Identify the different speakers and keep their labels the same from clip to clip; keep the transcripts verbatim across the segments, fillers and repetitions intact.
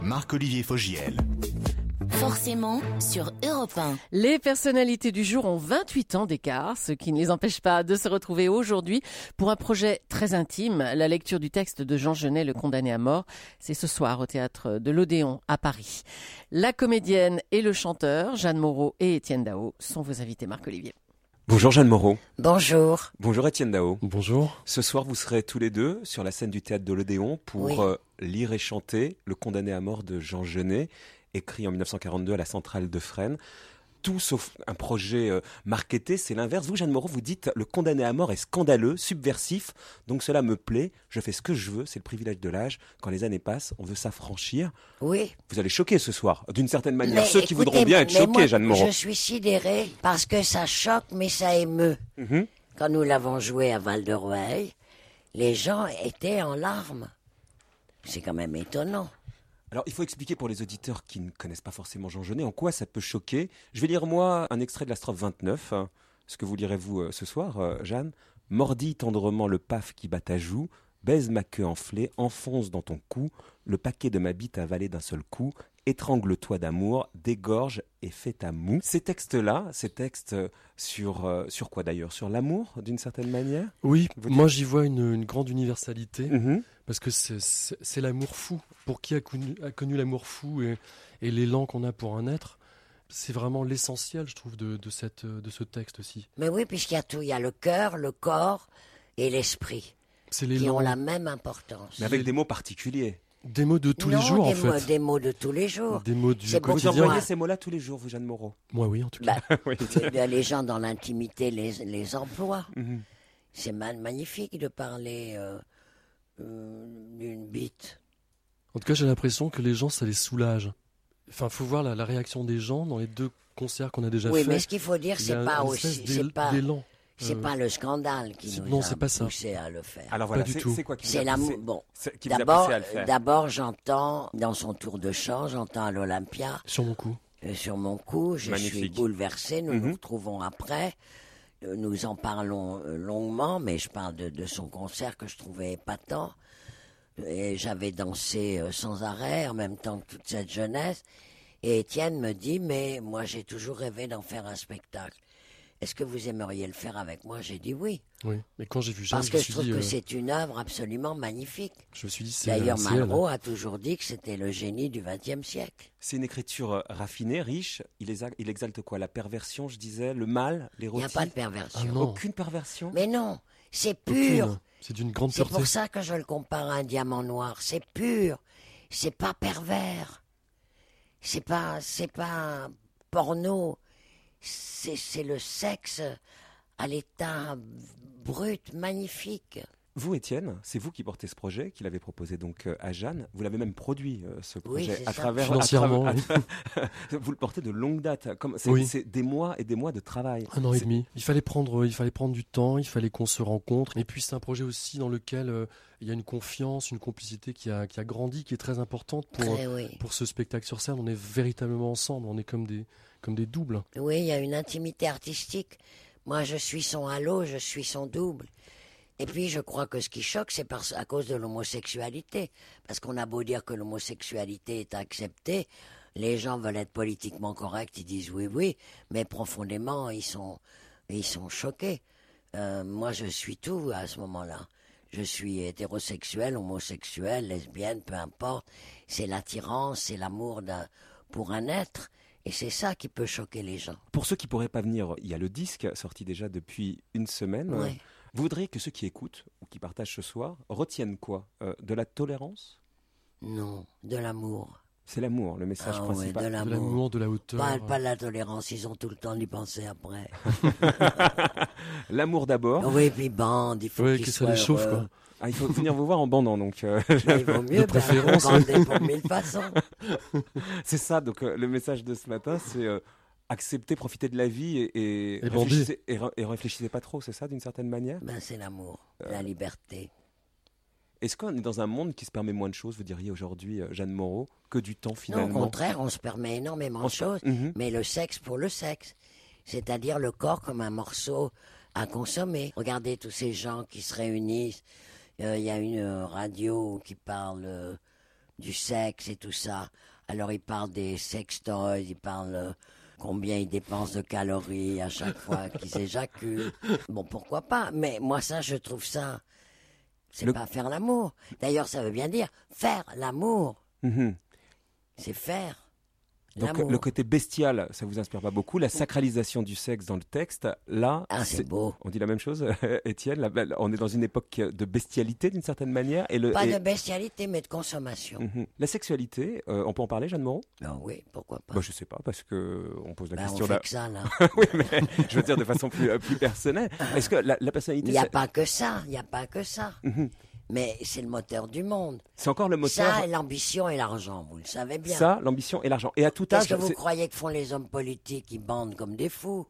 Speaker 1: Marc-Olivier Fogiel.
Speaker 2: Forcément sur Europe un.
Speaker 3: Les personnalités du jour ont vingt-huit ans d'écart, ce qui ne les empêche pas de se retrouver aujourd'hui pour un projet très intime, la lecture du texte de Jean Genet, le condamné à mort. C'est ce soir au théâtre de l'Odéon à Paris. La comédienne et le chanteur, Jeanne Moreau et Étienne Dao, sont vos invités, Marc-Olivier.
Speaker 4: Bonjour Jeanne Moreau.
Speaker 2: Bonjour.
Speaker 4: Bonjour Étienne Dao.
Speaker 5: Bonjour.
Speaker 4: Ce soir, vous serez tous les deux sur la scène du théâtre de l'Odéon pour
Speaker 2: Oui.
Speaker 4: euh, lire et chanter Le condamné à mort de Jean Genet, écrit en dix-neuf cent quarante-deux à la centrale de Fresnes. Tout sauf un projet euh, marketé, c'est l'inverse. Vous, Jeanne Moreau, vous dites « Le condamné à mort est scandaleux, subversif, donc cela me plaît, je fais ce que je veux, c'est le privilège de l'âge. Quand les années passent, on veut s'affranchir. »
Speaker 2: Oui.
Speaker 4: Vous allez choquer ce soir, d'une certaine manière,
Speaker 2: Mais
Speaker 4: ceux qui
Speaker 2: écoutez,
Speaker 4: voudront bien être
Speaker 2: mais
Speaker 4: choqués,
Speaker 2: moi,
Speaker 4: Jeanne Moreau.
Speaker 2: Je suis sidérée parce que ça choque, mais ça émeut.
Speaker 4: Mhm.
Speaker 2: Quand nous l'avons joué à Val-de-Rueil, les gens étaient en larmes. C'est quand même étonnant.
Speaker 4: Alors, il faut expliquer pour les auditeurs qui ne connaissent pas forcément Jean Genet en quoi ça peut choquer. Je vais lire, moi, un extrait de la strophe vingt-neuf. Hein, ce que vous lirez, vous, euh, ce soir, euh, Jeanne. « Mordis tendrement le paf qui bat ta joue, baise ma queue enflée, enfonce dans ton cou, le paquet de ma bite avalé d'un seul coup, étrangle-toi d'amour, dégorge et fais ta moue. » Ces textes-là, ces textes euh, sur, euh, sur quoi d'ailleurs? Sur l'amour, d'une certaine manière?
Speaker 5: Oui,
Speaker 4: Vous
Speaker 5: moi j'y vois une, une grande universalité,
Speaker 4: Mhm.
Speaker 5: parce que c'est, c'est, c'est l'amour fou. Pour qui a connu, a connu l'amour fou et, et l'élan qu'on a pour un être, c'est vraiment l'essentiel, je trouve, de, de, cette, de ce texte aussi.
Speaker 2: Mais oui, puisqu'il y a tout. Il y a le cœur, le corps et l'esprit
Speaker 5: C'est
Speaker 2: qui
Speaker 5: l'élan,
Speaker 2: ont la même importance.
Speaker 4: Mais avec des mots particuliers.
Speaker 5: des mots de tous
Speaker 2: Non,
Speaker 5: les jours
Speaker 2: des
Speaker 5: en
Speaker 2: mots,
Speaker 5: fait.
Speaker 2: des mots de tous les jours.
Speaker 5: Des mots du
Speaker 2: C'est pour
Speaker 4: Vous
Speaker 5: quotidien.
Speaker 4: employez
Speaker 2: moi.
Speaker 4: ces mots-là tous les jours, vous, Jeanne Moreau?
Speaker 5: Moi oui, en tout cas.
Speaker 2: Bah,
Speaker 4: Oui.
Speaker 2: eh les gens dans l'intimité les, les emploient.
Speaker 4: Mhm.
Speaker 2: C'est man- magnifique de parler euh, euh, d'une bite.
Speaker 5: En tout cas, j'ai l'impression que les gens, ça les soulage. Enfin, faut voir la, la réaction des gens dans les deux concerts qu'on a déjà
Speaker 2: Oui,
Speaker 5: fait.
Speaker 2: mais ce qu'il faut dire,
Speaker 5: Il y
Speaker 2: c'est
Speaker 5: a
Speaker 2: pas
Speaker 5: une
Speaker 2: aussi,
Speaker 5: espèce
Speaker 2: c'est
Speaker 5: d'él-
Speaker 2: pas,
Speaker 5: d'élan.
Speaker 2: c'est
Speaker 5: Euh,
Speaker 2: pas le scandale qui
Speaker 5: c'est-
Speaker 2: nous
Speaker 5: non,
Speaker 2: a
Speaker 5: c'est pas ça.
Speaker 2: poussé à le faire.
Speaker 4: Alors voilà,
Speaker 5: du
Speaker 4: c'est,
Speaker 5: tout.
Speaker 4: c'est quoi qui vous
Speaker 2: C'est
Speaker 4: a
Speaker 2: l'amour.
Speaker 4: poussé,
Speaker 2: Bon,
Speaker 4: c'est- qui vous a
Speaker 2: d'abord,
Speaker 4: poussé à le faire?
Speaker 2: d'abord, j'entends dans son tour de chant, j'entends à l'Olympia,
Speaker 5: Sur mon coup.
Speaker 2: euh, sur mon cou, je suis
Speaker 4: Magnifique.
Speaker 2: bouleversé. Nous
Speaker 4: Mhm.
Speaker 2: nous retrouvons après. Euh, Nous en parlons euh, longuement, mais je parle de, de son concert que je trouvais épatant. Et j'avais dansé euh, sans arrêt, en même temps que toute cette jeunesse. Et Étienne me dit, mais moi j'ai toujours rêvé d'en faire un spectacle. Est-ce que vous aimeriez le faire avec moi? J'ai dit oui.
Speaker 5: Oui. Mais quand j'ai vu Jeanne,
Speaker 2: Parce
Speaker 5: je
Speaker 2: que
Speaker 5: me
Speaker 2: je
Speaker 5: suis
Speaker 2: trouve
Speaker 5: dit,
Speaker 2: que
Speaker 5: euh,
Speaker 2: c'est une œuvre absolument magnifique.
Speaker 5: je me suis dit, c'est,
Speaker 2: D'ailleurs,
Speaker 5: c'est elle.
Speaker 2: Malraux a toujours dit que c'était le génie du vingtième siècle.
Speaker 4: C'est une écriture euh, raffinée, riche. Il, exa- il exalte quoi? La perversion, je disais, le mal,
Speaker 2: Il n'y a
Speaker 4: l'érotisme.
Speaker 2: pas de perversion.
Speaker 5: Ah non.
Speaker 4: Aucune perversion.
Speaker 2: Mais non, c'est
Speaker 5: Aucune.
Speaker 2: pur.
Speaker 5: C'est d'une grande
Speaker 2: C'est
Speaker 5: pureté.
Speaker 2: pour ça que je le compare à un diamant noir. C'est pur. C'est pas pervers. C'est pas, c'est pas porno. C'est, c'est le sexe à l'état brut, magnifique.
Speaker 4: Vous, Étienne, c'est vous qui portez ce projet, qui l'avez proposé donc euh, à Jeanne. Vous l'avez même produit, euh, ce
Speaker 2: Oui,
Speaker 4: projet,
Speaker 2: c'est
Speaker 4: à
Speaker 2: ça.
Speaker 4: travers...
Speaker 5: Financièrement,
Speaker 4: à travers- vous le portez de longue date. Comme, c'est,
Speaker 5: Oui.
Speaker 4: c'est des mois et des mois de travail.
Speaker 5: Un an et
Speaker 4: C'est-
Speaker 5: demi. Il fallait prendre, il fallait prendre du temps, il fallait qu'on se rencontre. Et puis c'est un projet aussi dans lequel euh, il y a une confiance, une complicité qui a, qui a grandi, qui est très importante pour,
Speaker 2: Très, oui.
Speaker 5: pour ce spectacle sur scène. On est véritablement ensemble, on est comme des, comme des doubles.
Speaker 2: Oui, il y a une intimité artistique. Moi, je suis son halo, je suis son double. Et puis, je crois que ce qui choque, c'est parce, à cause de l'homosexualité. Parce qu'on a beau dire que l'homosexualité est acceptée, les gens veulent être politiquement corrects, ils disent oui, oui, mais profondément, ils sont, ils sont choqués. Euh, moi, je suis tout à ce moment-là. Je suis hétérosexuel, homosexuel, lesbienne, peu importe. C'est l'attirance, c'est l'amour d'un, pour un être. Et c'est ça qui peut choquer les gens.
Speaker 4: Pour ceux qui pourraient pas venir, il y a le disque sorti déjà depuis une semaine.
Speaker 2: Ouais.
Speaker 4: Vous voudriez que ceux qui écoutent ou qui partagent ce soir retiennent quoi? Euh, De la tolérance?
Speaker 2: Non, de l'amour.
Speaker 4: C'est l'amour, le message
Speaker 2: Ah ouais,
Speaker 4: principal.
Speaker 2: de
Speaker 5: De
Speaker 2: l'amour.
Speaker 5: l'amour, de la hauteur.
Speaker 2: Pas, pas de la tolérance, ils ont tout le temps d'y penser après.
Speaker 4: L'amour d'abord.
Speaker 2: Oui, puis bande, il faut
Speaker 5: Ouais,
Speaker 2: qu'ils
Speaker 5: que ça
Speaker 2: soient
Speaker 5: les chauffe,
Speaker 2: heureux.
Speaker 5: quoi.
Speaker 4: Ah, il faut venir vous voir en bandant, donc euh,
Speaker 2: Mais il vaut mieux,
Speaker 5: De préférence,
Speaker 2: ben, bander pour mille façons.
Speaker 4: c'est ça. Donc euh, le message de ce matin, c'est euh, accepter, profiter de la vie et, et,
Speaker 5: Et
Speaker 4: réfléchissez, et, re- et réfléchissez pas trop, c'est ça, d'une certaine manière.
Speaker 2: Ben, c'est l'amour,
Speaker 5: Euh.
Speaker 2: la liberté.
Speaker 4: Est-ce qu'on est dans un monde qui se permet moins de choses, vous diriez aujourd'hui, euh, Jeanne Moreau, que du temps
Speaker 2: Non, au
Speaker 4: finalement?
Speaker 2: contraire, on se permet énormément
Speaker 4: On
Speaker 2: de
Speaker 4: se-
Speaker 2: choses,
Speaker 4: Mhm.
Speaker 2: mais le sexe pour le sexe. C'est-à-dire le corps comme un morceau à consommer. Regardez tous ces gens qui se réunissent. Il euh, y a une radio qui parle euh, du sexe et tout ça. Alors, il parle des sextoys, il parle euh, combien ils dépensent de calories à chaque fois qu'ils éjaculent. Bon, pourquoi pas? Mais moi, ça, je trouve ça, c'est
Speaker 4: Le-
Speaker 2: pas faire l'amour. D'ailleurs, ça veut bien dire faire l'amour.
Speaker 4: Mhm.
Speaker 2: C'est faire
Speaker 4: Donc
Speaker 2: l'amour.
Speaker 4: le côté bestial, ça vous inspire pas beaucoup. La sacralisation du sexe dans le texte, là,
Speaker 2: Ah, c'est beau.
Speaker 4: on dit la même chose, Étienne. Là, là, on est dans une époque de bestialité d'une certaine manière. Et le,
Speaker 2: Pas
Speaker 4: et-
Speaker 2: de bestialité, mais de consommation.
Speaker 4: Mhm. La sexualité, euh, on peut en parler, Jeanne Moreau?
Speaker 2: Ben oui, pourquoi pas.
Speaker 4: Bah, je sais pas, parce que on pose la
Speaker 2: Ben, on
Speaker 4: question
Speaker 2: fait
Speaker 4: là.
Speaker 2: que ça, là.
Speaker 4: Oui, mais je veux dire de façon plus, euh, plus personnelle. Est-ce que la, la personnalité,
Speaker 2: Il n'y a
Speaker 4: c'est-
Speaker 2: pas que ça, il n'y a pas que ça.
Speaker 4: Mhm.
Speaker 2: Mais c'est le moteur du monde.
Speaker 4: c'est encore le moteur.
Speaker 2: Ça, l'ambition et l'argent, vous le savez bien.
Speaker 4: Ça, l'ambition et l'argent. Et à tout
Speaker 2: Qu'est-ce
Speaker 4: âge.
Speaker 2: que vous
Speaker 4: c'est-
Speaker 2: croyez que font les hommes politiques? Ils bandent comme des fous.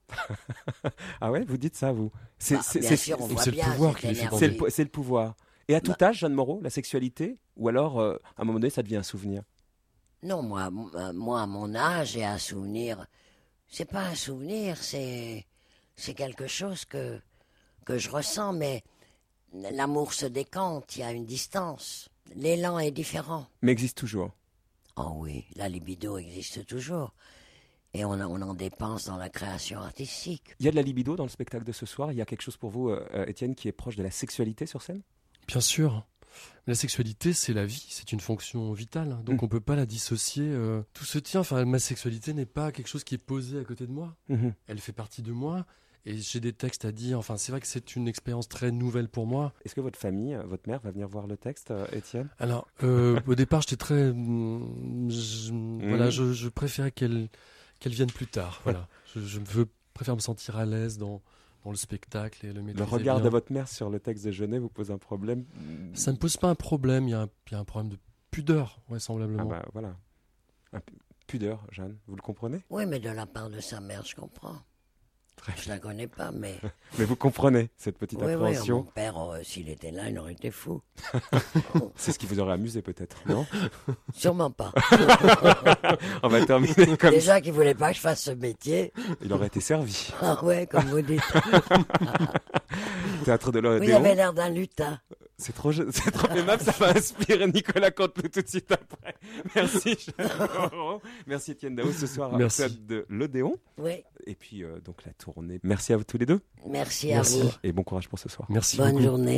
Speaker 4: Ah ouais, vous dites ça, vous. C'est
Speaker 2: Bah,
Speaker 4: c'est-
Speaker 2: bien
Speaker 4: c'est-
Speaker 2: sûr, on
Speaker 5: c'est
Speaker 2: voit
Speaker 5: le
Speaker 2: bien
Speaker 5: pouvoir
Speaker 2: cette
Speaker 5: qui les fait
Speaker 2: énergie.
Speaker 4: c'est le, po- c'est le pouvoir. Et à tout
Speaker 2: Bah.
Speaker 4: âge, Jeanne Moreau, la sexualité, ou alors euh, à un moment donné, ça devient un souvenir.
Speaker 2: Non, moi, m- euh, moi, à mon âge, et un souvenir, c'est pas un souvenir, c'est, c'est quelque chose que, que je ressens, mais l'amour se décante, il y a une distance. L'élan est différent.
Speaker 4: Mais existe toujours.
Speaker 2: Oh oui, la libido existe toujours. Et on, on en dépense dans la création artistique.
Speaker 4: Il y a de la libido dans le spectacle de ce soir. Il y a quelque chose pour vous, euh, euh, Étienne, qui est proche de la sexualité sur scène?
Speaker 5: Bien sûr. La sexualité, c'est la vie, c'est une fonction vitale, donc
Speaker 4: Mm.
Speaker 5: on peut pas la dissocier. euh, Tout se tient. Enfin, ma sexualité n'est pas quelque chose qui est posé à côté de moi.
Speaker 4: Mhm.
Speaker 5: Elle fait partie de moi, et j'ai des textes à dire. Enfin, c'est vrai que c'est une expérience très nouvelle pour moi.
Speaker 4: Est-ce que votre famille, euh, votre mère, va venir voir le texte, euh, Étienne?
Speaker 5: Alors, euh, au départ, j'étais très, mm, je, voilà, je, je préférais qu'elle qu'elle vienne plus tard. Voilà, je, je veux préfère me sentir à l'aise dans dans le spectacle et le
Speaker 4: Le
Speaker 5: maîtriser
Speaker 4: regard
Speaker 5: bien.
Speaker 4: de votre mère sur le texte de Jeunet vous pose un problème?
Speaker 5: Ça ne pose pas un problème. Il y a un, il y a un problème de pudeur,
Speaker 4: Ah
Speaker 5: vraisemblablement.
Speaker 4: bah voilà. Un pu- pudeur, Jeanne, vous le comprenez?
Speaker 2: Oui, mais de la part de sa mère, je comprends.
Speaker 4: Très
Speaker 2: Je la connais pas, mais...
Speaker 4: Mais vous comprenez cette petite
Speaker 2: Oui, oui,
Speaker 4: appréhension.
Speaker 2: mon père, euh, s'il était là, il aurait été fou.
Speaker 4: C'est ce qui vous aurait amusé peut-être, non?
Speaker 2: Sûrement pas.
Speaker 4: On va terminer comme ça.
Speaker 2: Déjà qu'il voulait pas que je fasse ce métier.
Speaker 4: Il aurait été servi.
Speaker 2: Ah ouais, comme vous dites.
Speaker 4: Théâtre de
Speaker 2: Vous
Speaker 4: l'Odéon.
Speaker 2: avez l'air d'un lutin.
Speaker 4: C'est trop, je- c'est trop aimable, ça va inspirer Nicolas Canteloup tout de suite après. Merci, Jeanne Moreau. Merci Étienne Daou ce soir
Speaker 5: Merci.
Speaker 4: à Théâtre de l'Odéon.
Speaker 2: Oui.
Speaker 4: Et puis euh, donc la tournée. Merci à vous tous les deux
Speaker 2: Merci à
Speaker 5: Merci.
Speaker 2: vous.
Speaker 4: et bon courage pour ce soir.
Speaker 5: Merci
Speaker 2: Bonne
Speaker 5: beaucoup.
Speaker 2: journée.